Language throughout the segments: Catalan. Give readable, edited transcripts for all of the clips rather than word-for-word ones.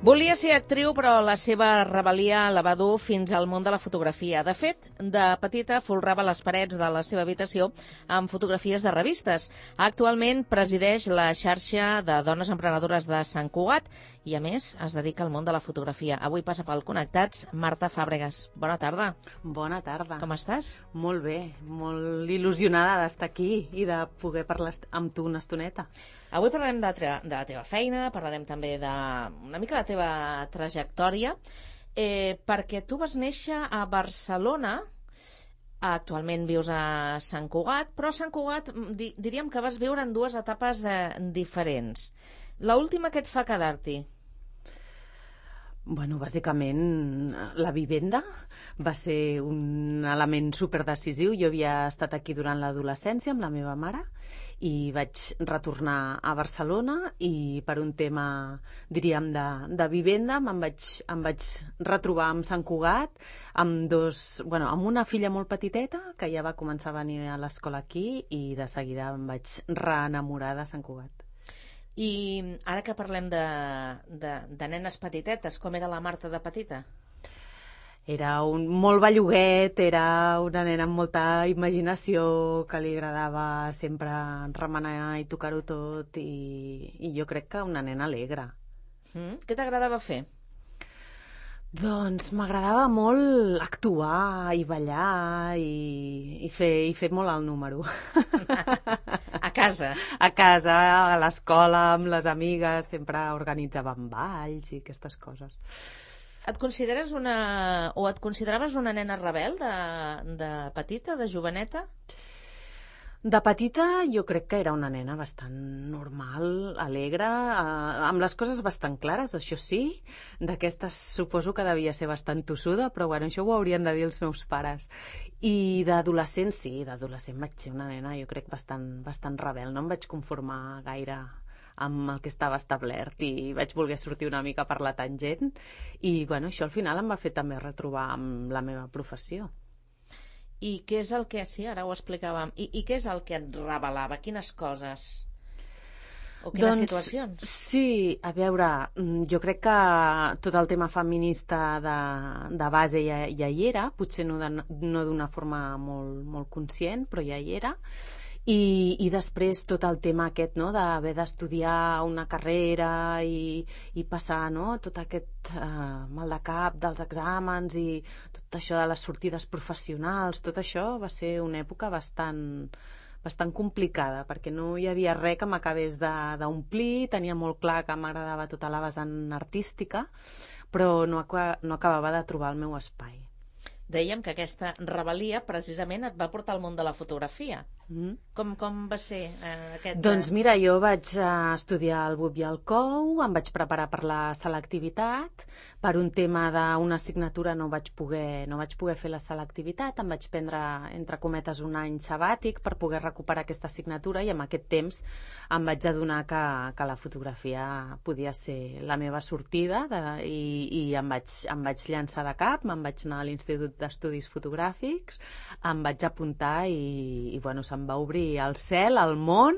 Volia ser actriu, però la seva rebel·lia la va dur fins al món de la fotografia. De fet, de petita folrava les parets de la seva habitació amb fotografies de revistes. Actualment presideix la xarxa de dones emprenedores de Sant Cugat i, a més, es dedica al món de la fotografia. Avui passa pel Connectats Marta Fàbregas. Bona tarda. Bona tarda. Com estàs? Molt bé, molt il·lusionada d'estar aquí i de poder parlar amb tu una estoneta. Avui parlarem de la teva feina, parlarem també una mica de la teva trajectòria, perquè tu vas néixer a Barcelona, actualment vius a Sant Cugat, però a Sant Cugat diríem que vas viure en dues etapes diferents. L'última, què et fa quedar-t'hi? Bueno, bàsicament, la vivenda va ser un element superdecisiu. Jo havia estat aquí durant l'adolescència amb la meva mare i vaig retornar a Barcelona i per un tema, diríem, de vivenda em vaig retrobar amb Sant Cugat amb una filla molt petiteta que ja va començar a venir a l'escola aquí i de seguida em vaig reenamorar de Sant Cugat. I ara que parlem de nenes petitetes, com era la Marta de petita? Era molt belluguet, era una nena amb molta imaginació, que li agradava sempre remenar i tocar-ho tot, i jo crec que una nena alegre. Què t'agradava fer? Doncs m'agradava molt actuar i ballar i fer molt el número. A casa? A casa, a l'escola, amb les amigues, sempre organitzàvem balls i aquestes coses. Et consideraves una nena rebel de petita, de joveneta? De petita jo crec que era una nena bastant normal, alegre, amb les coses bastant clares, això sí. D'aquestes suposo que devia ser bastant tossuda, però bueno, això ho haurien de dir els meus pares. I d'adolescent, sí, d'adolescent vaig ser una nena, jo crec, bastant rebel. No em vaig conformar gaire amb el que estava establert i vaig voler sortir una mica per la tangent i bueno, això al final em va fer també retrobar amb la meva professió. I què és el que... Sí, ara ho explicàvem. I què és el que et revelava? Quines coses? O quines situacions? Sí, a veure, jo crec que tot el tema feminista de base ja hi era, potser no d'una forma molt conscient, però ja hi era. I després tot el tema aquest, no?, d'haver d'estudiar una carrera i passar, no?, tot aquest mal de cap dels exàmens i tot això de les sortides professionals, tot això va ser una època bastant complicada, perquè no hi havia res que m'acabés d'omplir, tenia molt clar que m'agradava tota la vessant artística, però no acabava de trobar el meu espai. Dèiem que aquesta rebel·lia precisament et va portar al món de la fotografia. Com va ser aquest... Doncs mira, jo vaig estudiar el BUP i el COU, em vaig preparar per la selectivitat, per un tema d'una assignatura no vaig poder fer la selectivitat, em vaig prendre, entre cometes, un any sabàtic per poder recuperar aquesta assignatura i en aquest temps em vaig adonar que la fotografia podia ser la meva sortida i em vaig llançar de cap, me'n vaig anar a l'Institut d'Estudis Fotogràfics, em vaig apuntar i bueno, se'm va obrir el cel, el món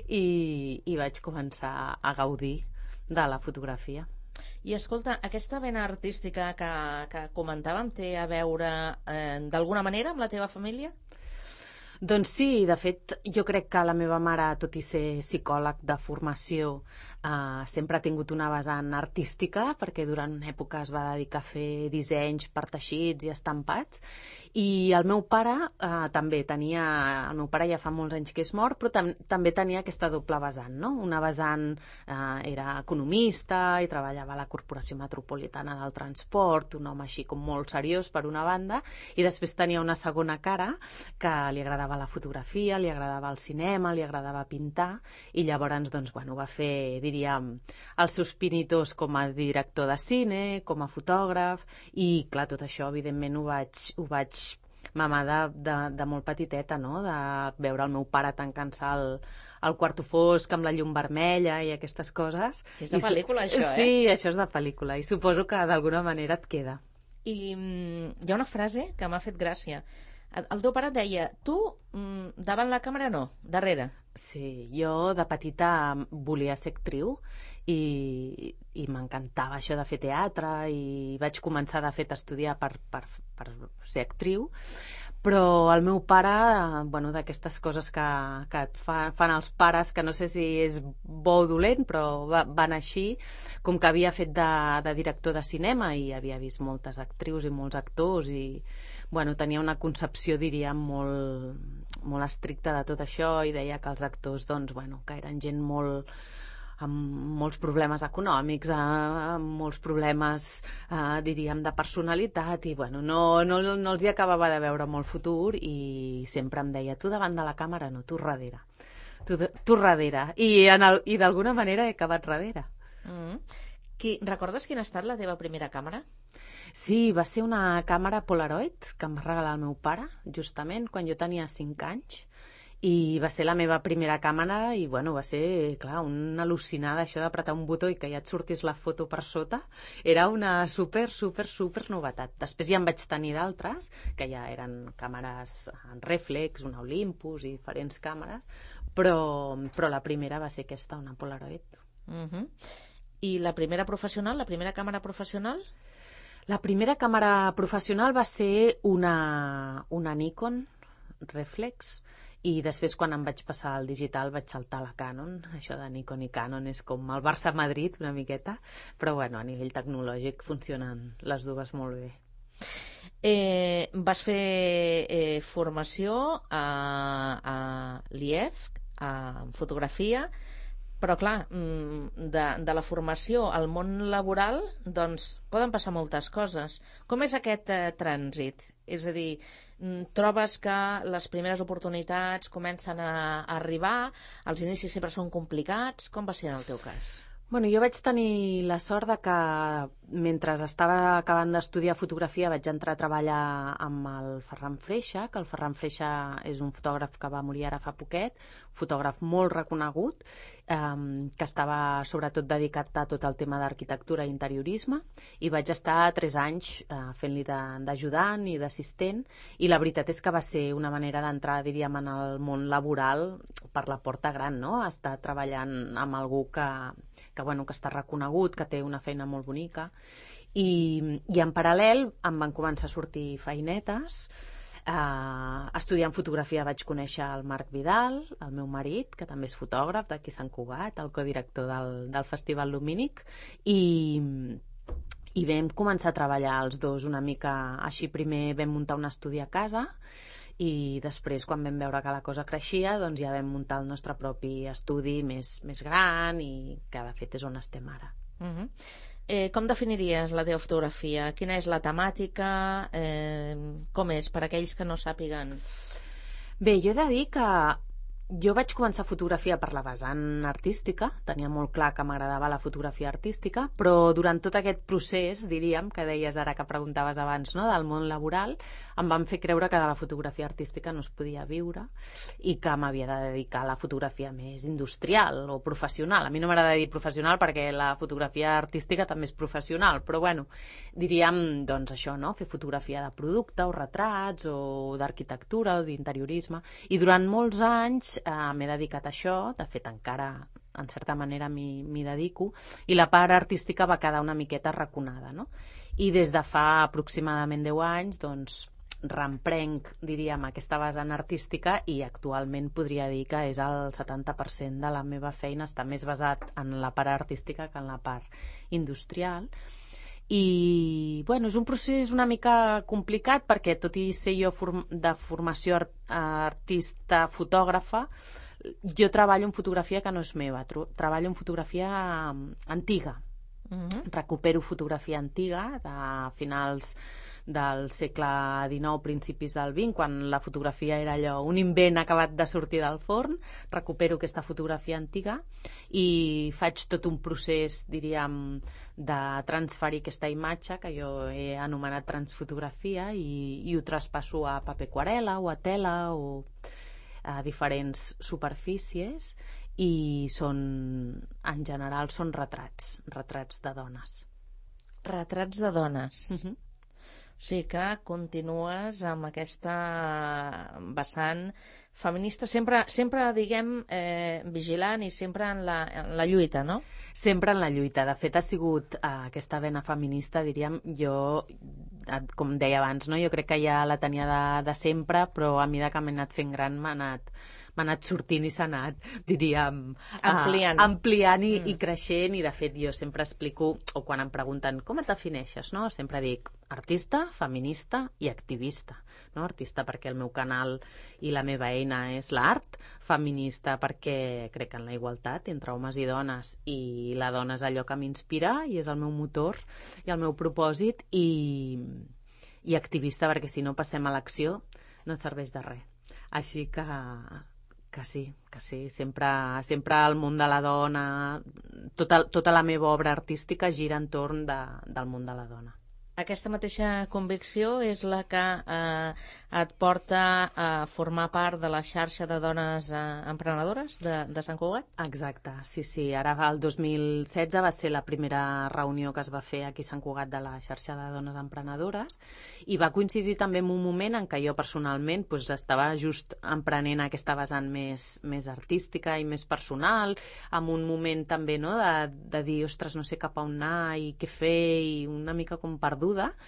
i vaig començar a gaudir de la fotografia. I escolta, aquesta vena artística que comentàvem té a veure d'alguna manera amb la teva família? Doncs sí, de fet, jo crec que la meva mare, tot i ser psicòleg de formació, sempre ha tingut una vessant artística, perquè durant una època es va dedicar a fer dissenys per teixits i estampats, i el meu pare també tenia... El meu pare ja fa molts anys que és mort, però també tenia aquesta doble vessant, no? Una vessant era economista i treballava a la Corporació Metropolitana del Transport, un home així com molt seriós per una banda, i després tenia una segona cara que li agradava la fotografia, li agradava el cinema, li agradava pintar, i llavors doncs, bueno, va fer, diríem, els seus pinitos com a director de cine, com a fotògraf, i clar, tot això evidentment ho vaig mamar de molt petiteta, no?, de veure el meu pare tancant-se al quarto fosc amb la llum vermella i aquestes coses. És de pel·lícula, això, eh? Sí, això és de pel·lícula, i suposo que d'alguna manera et queda. I hi ha una frase que m'ha fet gràcia. El teu pare et deia, tu davant la càmera no, darrere. Sí, jo de petita volia ser actriu i m'encantava això de fer teatre i vaig començar de fet a estudiar per ser actriu, però el meu pare, bueno, d'aquestes coses que et fan els pares, que no sé si és bo o dolent, però van així, com que havia fet de director de cinema i havia vist moltes actrius i molts actors i bueno, tenia una concepció, diríem, molt estricta de tot això i deia que els actors, doncs, bueno, que eren gent amb molts problemes econòmics, amb molts problemes, diríem, de personalitat i, bueno, no els hi acabava de veure molt futur i sempre em deia, tu davant de la càmera no, tu darrere. Tu darrere. I d'alguna manera he acabat darrere. Recordes quina ha estat la teva primera càmera? Sí, va ser una càmera Polaroid que em va regalar el meu pare, justament, quan jo tenia 5 anys, i va ser la meva primera càmera i, bueno, va ser, clar, una al·lucinada això d'apretar un botó i que ja et sortís la foto per sota. Era una super novetat. Després ja en vaig tenir d'altres, que ja eren càmeres en rèflex, una Olympus i diferents càmeres, però la primera va ser aquesta, una Polaroid. I la primera professional, la primera càmera professional? La primera càmera professional va ser una Nikon Reflex i després quan em vaig passar al digital vaig saltar a la Canon. Això de Nikon i Canon és com el Barça-Madrid una miqueta, però bueno, a nivell tecnològic funcionen les dues molt bé. Vas fer formació a l'IEF en fotografia, però clar, de la formació al món laboral doncs poden passar moltes coses. Com és aquest trànsit? És a dir, trobes que les primeres oportunitats comencen a arribar, els inicis sempre són complicats, com va ser en el teu cas? Bueno, jo vaig tenir la sort de que mentre estava acabant d'estudiar fotografia vaig entrar a treballar amb el Ferran Freixa, que el Ferran Freixa és un fotògraf que va morir ara fa poquet, fotògraf molt reconegut, que estava sobretot dedicat a tot el tema d'arquitectura i interiorisme, i vaig estar 3 anys fent-li d'ajudant i d'assistent, i la veritat és que va ser una manera d'entrar, diríem, en el món laboral per la porta gran, no? Estar treballant amb algú que està reconegut, que té una feina molt bonica, i en paral·lel em van començar a sortir feinetes. Estudiant fotografia vaig conèixer el Marc Vidal, el meu marit, que també és fotògraf d'aquí Sant Cugat, el codirector del Festival Lumínic, i vam començar a treballar els dos una mica així. Primer vam muntar un estudi a casa i després, quan vam veure que la cosa creixia, doncs ja vam muntar el nostre propi estudi més gran i que de fet és on estem ara. Com definiries la teva fotografia? Quina és la temàtica? Com és, per aquells que no sàpiguen? Bé, jo he de dir que jo vaig començar a fotografiar per la vessant artística, tenia molt clar que m'agradava la fotografia artística, però durant tot aquest procés, diríem, que deies ara que preguntaves abans, no?, del món laboral, em van fer creure que de la fotografia artística no es podia viure i que m'havia de dedicar a la fotografia més industrial o professional. A mi no m'agrada dir professional perquè la fotografia artística també és professional, però bueno, diríem, doncs això, no?, fer fotografia de producte o retrats o d'arquitectura o d'interiorisme, i durant molts anys m'he dedicat a això. De fet encara en certa manera m'hi dedico, i la part artística va quedar una miqueta raconada, no? I des de fa aproximadament 10 anys doncs reemprenc, diríem, aquesta vessant artística, i actualment podria dir que és el 70% de la meva feina està més basat en la part artística que en la part industrial. I bueno, és un procés una mica complicat perquè, tot i ser jo de formació artista fotògrafa, jo treballo en fotografia que no és meva, treballo en fotografia antiga. Recupero fotografia antiga de finals del segle XIX, principis del XX, quan la fotografia era allò, un invent acabat de sortir del forn. Recupero aquesta fotografia antiga i faig tot un procés, diríem, de transferir aquesta imatge, que jo he anomenat transfotografia, i ho traspasso a paper aquarel·la o a tela o a diferents superfícies, i en general són retrats de dones. Retrats de dones. Sí que continues amb aquesta vessant feminista, sempre diguem, vigilant i sempre en la lluita, no? Sempre en la lluita. De fet, ha sigut aquesta vena feminista, diríem, jo, com deia abans, no? Jo crec que ja la tenia de sempre, però a mesura que m'he anat fent gran m'ha anat sortint i s'ha anat, diríem, ampliant i creixent, i de fet jo sempre explico, o quan em pregunten com et defineixes, no? Sempre dic artista, feminista i activista, no? Artista perquè el meu canal i la meva eina és l'art, feminista perquè crec en la igualtat entre homes i dones, i la dona és allò que m'inspira i és el meu motor i el meu propòsit, i activista perquè si no passem a l'acció no serveix de res. Així que sí, sempre el món de la dona, tota la meva obra artística gira entorn del món de la dona. Aquesta mateixa convicció és la que et porta a formar part de la xarxa de dones emprenedores de Sant Cugat? Exacte, sí. Ara el 2016 va ser la primera reunió que es va fer aquí a Sant Cugat de la xarxa de dones emprenedores, i va coincidir també en un moment en què jo personalment estava just emprenent aquesta vessant més artística i més personal, en un moment també, no, de dir, ostres, no sé cap a on anar i què fer, i una mica com perduda,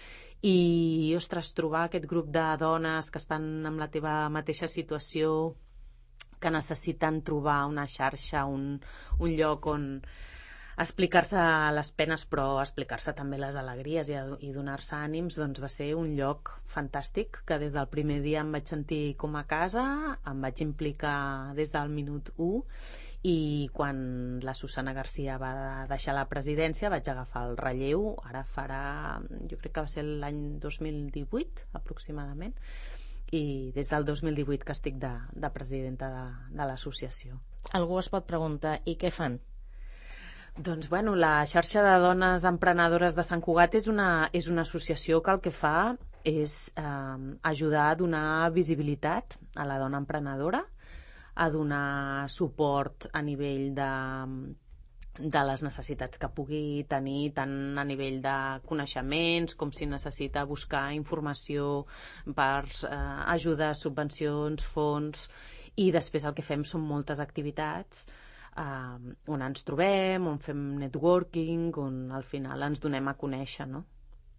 i, ostres, trobar aquest grup de dones que estan en la teva mateixa situació, que necessiten trobar una xarxa, un lloc on explicar-se les penes, però explicar-se també les alegries i donar-se ànims, doncs va ser un lloc fantàstic, que des del primer dia em vaig sentir com a casa, em vaig implicar des del minut 1, i quan la Susana Garcia va deixar la presidència vaig agafar el relleu. Ara farà, jo crec que va ser l'any 2018 aproximadament, i des del 2018 que estic de presidenta de l'associació. Algú es pot preguntar, i què fan? Doncs bueno, la xarxa de dones emprenedores de Sant Cugat és una associació que el que fa és ajudar a donar visibilitat a la dona emprenedora, a donar suport a nivell de les necessitats que pugui tenir, tant a nivell de coneixements com si necessita buscar informació per ajudes, subvencions, fons, i després el que fem són moltes activitats on ens trobem, on fem networking, on al final ens donem a conèixer, no?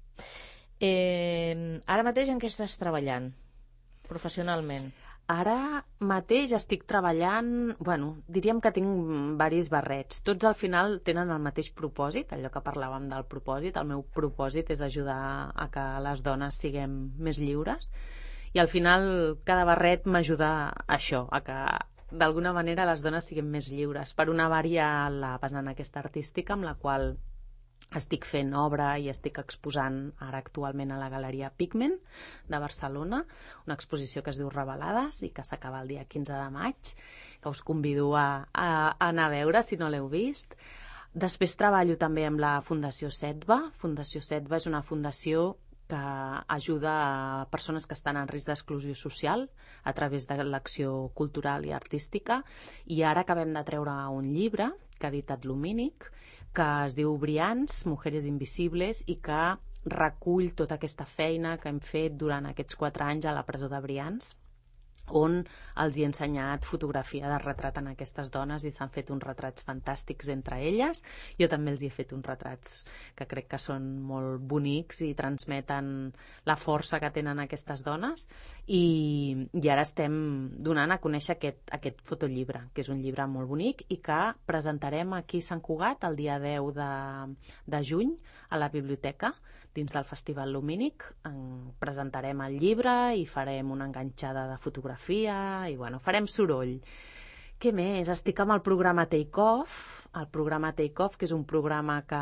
Ara mateix en què estàs treballant professionalment? Ara mateix estic treballant, diríem que tinc diversos barrets. Tots al final tenen el mateix propòsit, allò que parlàvem del propòsit. El meu propòsit és ajudar a que les dones siguem més lliures, i al final cada barret m'ajuda a això, a que d'alguna manera les dones siguem més lliures. Per una part hi ha la vessant aquesta artística, amb la qual estic fent obra i estic exposant ara actualment a la Galeria Pigment de Barcelona, una exposició que es diu Revelades i que s'acaba el dia 15 de maig, que us convido a anar a veure si no l'heu vist. Després treballo també amb la Fundació Setva. Fundació Setva és una fundació que ajuda a persones que estan en risc d'exclusió social a través de l'acció cultural i artística, i ara acabem de treure un llibre que ha editat Lumínic, que es diu Brians, Mujeres Invisibles, i que recull tota aquesta feina que hem fet durant aquests 4 anys a la presó de Brians, on els he ensenyat fotografia de retrat en aquestes dones, i s'han fet uns retrats fantàstics entre elles. Jo també els he fet uns retrats que crec que són molt bonics i transmeten la força que tenen aquestes dones, i ara estem donant a conèixer aquest fotollibre, que és un llibre molt bonic i que presentarem aquí a Sant Cugat el dia 10 de juny a la biblioteca, dins del Festival Lumínic. Presentarem el llibre i farem una enganxada de fotografia i farem soroll. Què més? Estic amb el programa Take Off, que és un programa que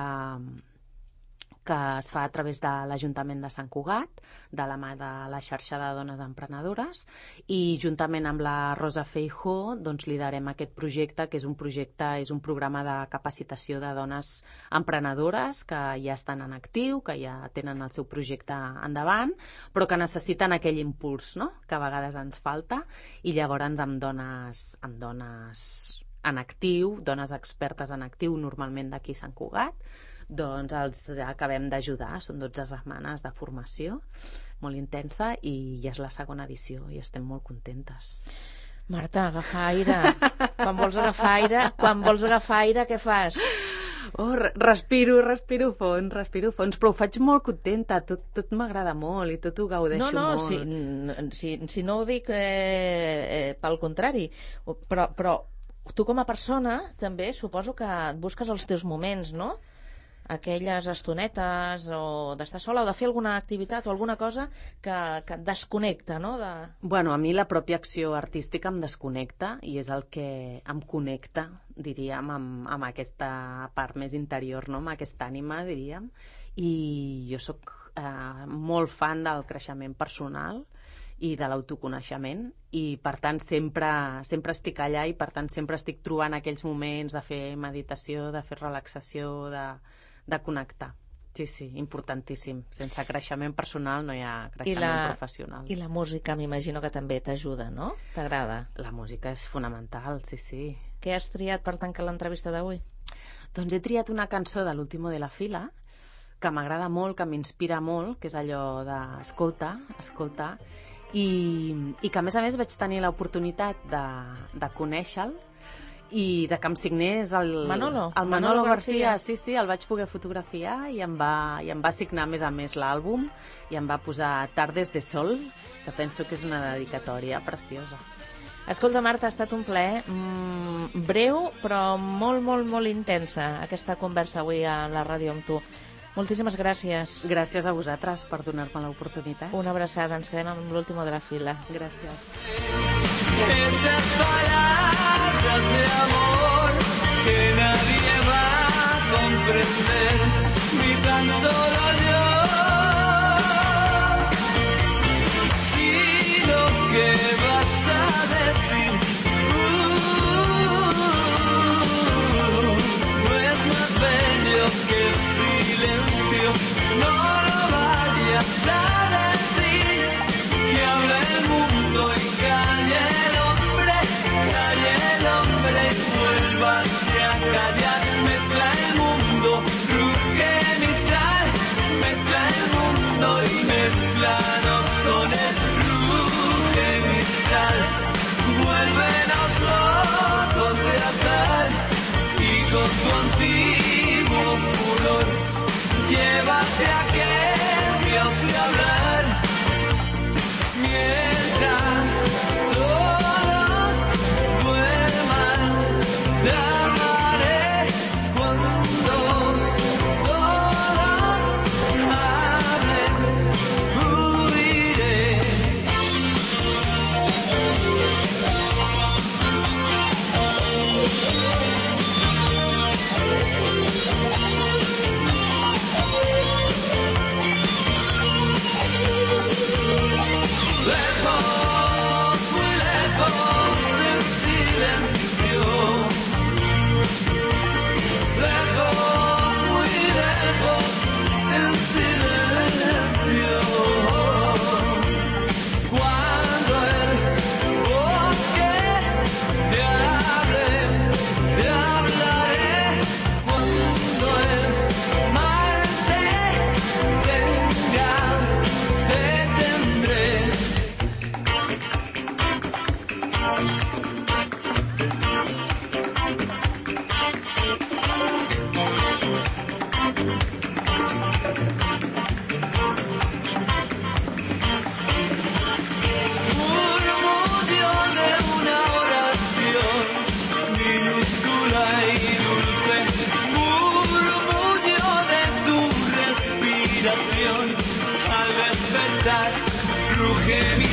es fa a través de l'Ajuntament de Sant Cugat, de la mà de la xarxa de dones emprenedores, i juntament amb la Rosa Feijó liderem aquest projecte, que és un programa de capacitació de dones emprenedores que ja estan en actiu, que ja tenen el seu projecte endavant, però que necessiten aquell impuls, no?, que a vegades ens falta, i llavors amb dones en actiu, dones expertes en actiu, normalment d'aquí Sant Cugat, doncs els acabem d'ajudar. Són 12 setmanes de formació molt intensa i ja és la segona edició i estem molt contentes. Marta, agafa aire. Quan vols agafar aire, què fas? Respiro fons, però ho faig molt contenta, tot m'agrada molt i tot ho gaudeixo molt. Si no ho dic pel contrari, però tu com a persona també suposo que et busques els teus moments, no? Aquelles estonetes o d'estar sola o de fer alguna activitat o alguna cosa que et desconnecta, no? Bueno, a mi la pròpia acció artística em desconnecta i és el que em connecta, diríem, amb aquesta part més interior, no? Amb aquesta ànima, diríem, i jo sóc molt fan del creixement personal i de l'autoconeixement i per tant sempre estic allà i per tant sempre estic trobant aquells moments de fer meditació, de fer relaxació, de connectar. Sí, importantíssim. Sense creixement personal no hi ha creixement professional. I la música m'imagino que també t'ajuda, no? T'agrada? La música és fonamental, sí. Què has triat per tancar l'entrevista d'avui? Doncs he triat una cançó de l'Último de la Fila que m'agrada molt, que m'inspira molt, que és allò d'escolta, i que a més vaig tenir l'oportunitat de conèixer-lo i de que em signés el Manolo García. Sí, el vaig poder fotografiar i em va signar a més l'àlbum i em va posar Tardes de Sol, que penso que és una dedicatòria preciosa. Escolta, Marta, ha estat un plaer breu però molt intensa aquesta conversa avui a la ràdio amb tu. Moltíssimes gràcies. Gràcies a vosaltres per donar-me l'oportunitat. Una abraçada, ens quedem amb l'Último de la Fila. Gràcies. Esas palabras de amor que nadie va a comprender, ni tan solo yo. Si lo que vas a decir no es más bello que el silencio, no lo vayas a decir, que habla el mundo y calle el hombre y vuélvase a callar. Mezcla el mundo, ruge Mistral, mezcla el mundo y mezclanos con él. Ruge Mistral, vuélvenos locos de azar y con tu antiguo furor llévate a aquel que ose hablar. Mientras todos duerman, te amaré. Cuando todos hablen, huiré. Lejos, muy lejos, en silencio. Lejos, muy lejos, en silencio. Cuando el bosque te hable, te hablaré. Cuando el mar te tenga, te tendré. Murmullo de una oración minúscula y dulce, murmullo de tu respiración al despertar, ruge mi